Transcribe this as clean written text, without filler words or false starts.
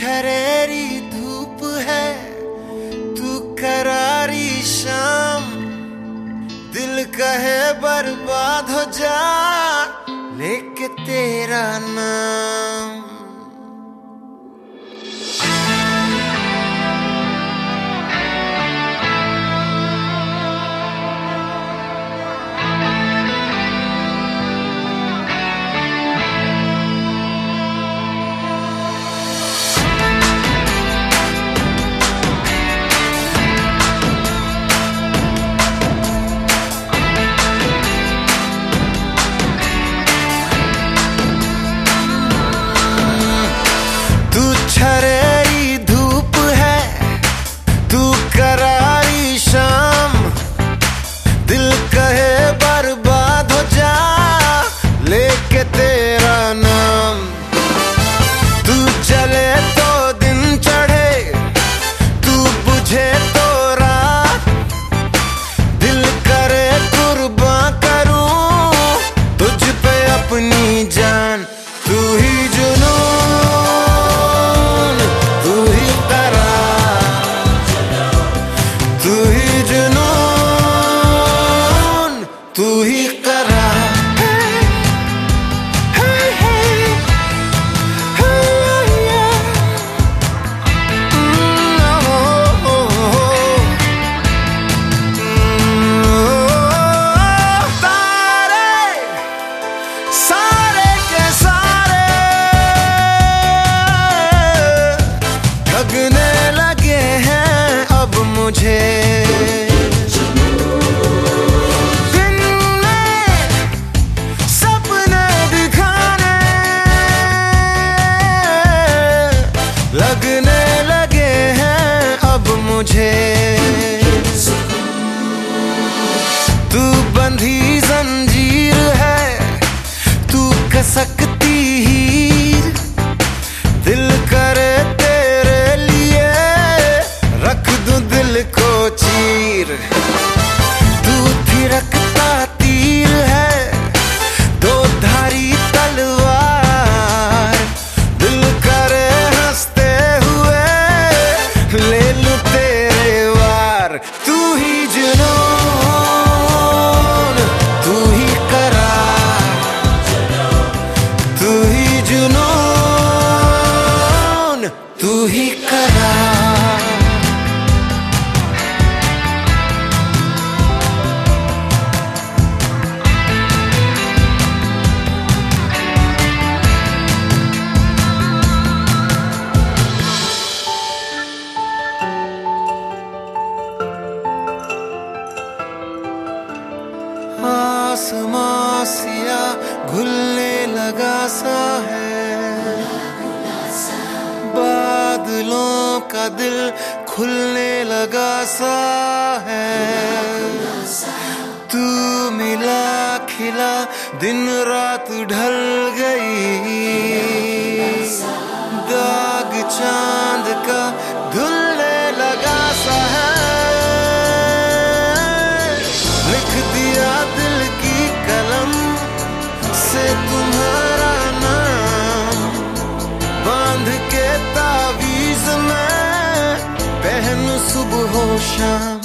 छरेरी धूप है, तू करारी शाम, दिल कहे बर्बाद हो जा लेके तेरा नाम। छरेरी धूप है, तू करारी शाम, दिल कहे बर्बाद हो जा लेके तेरा नाम। तू जले तो दिन चढ़े, तू बुझे तो रात, दिल करे कुर्बान करूं तुझ पे अपनी जान। तू ही जुनून, तू ही करा, सारे के सारे ठगने लगे हैं अब मुझे। लगने लगे हैं अब मुझे, तू बंधी जंजीर है, तू कसकती हीर, दिल करे तेरे लिए रख दूं दिल को चीर। तू थिरकता तीर है, दो धारी तलवार, दिल करे हंसते ले लूं तेरे वार। तू ही जुनून, तू ही करार, तू ही जुनून, तू ही करार। आसमां सिया घुलने लगा सा है, बादलों का दिल खुलने लगा सा है। तू मिला खिला दिन रात ढल गई, दाग चांद का धुलने लगा सा है। लिख दिया दिल की कलम से तुम्हारा नाम, बांध के तावीज़ में पहनूं सुबह शाम।